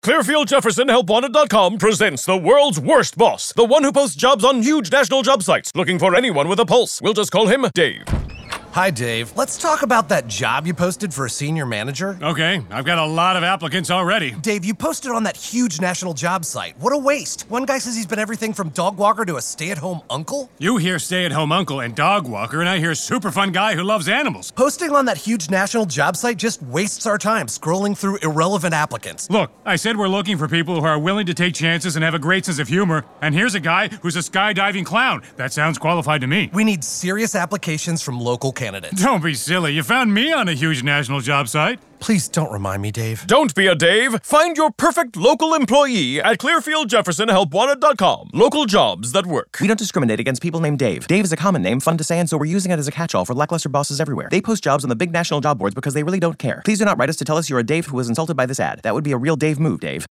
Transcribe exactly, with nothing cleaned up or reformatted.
Clearfield Jefferson Help Wanted dot com presents the world's worst boss, the one who posts jobs on huge national job sites, looking for anyone with a pulse. We'll just call him Dave. Hi, Dave. Let's talk about that job you posted for a senior manager. Okay, I've got a lot of applicants already. Dave, you posted on that huge national job site. What a waste. One guy says he's been everything from dog walker to a stay-at-home uncle. You hear stay-at-home uncle and dog walker, and I hear super fun guy who loves animals. Posting on that huge national job site just wastes our time scrolling through irrelevant applicants. Look, I said we're looking for people who are willing to take chances and have a great sense of humor, and here's a guy who's a skydiving clown. That sounds qualified to me. We need serious applications from local candidates. Don't be silly. You found me on a huge national job site. Please don't remind me, Dave. Don't be a Dave. Find your perfect local employee at Clearfield Jefferson Help Wanted dot com. Local jobs that work. We don't discriminate against people named Dave. Dave is a common name, fun to say, and so we're using it as a catch-all for lackluster bosses everywhere. They post jobs on the big national job boards because they really don't care. Please do not write us to tell us you're a Dave who was insulted by this ad. That would be a real Dave move, Dave.